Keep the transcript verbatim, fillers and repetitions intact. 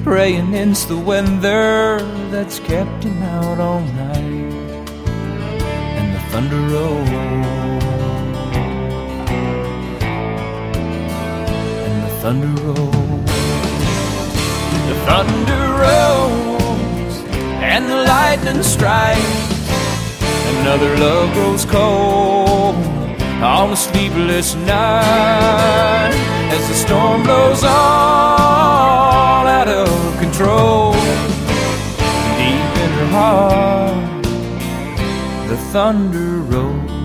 praying it's the weather that's kept him out all night. And the thunder rolls, and the thunder rolls, the thunder rolls, and the lightning strikes. Another love grows cold on a sleepless night as the storm blows all out of control. Deep in her heart, the thunder rolls.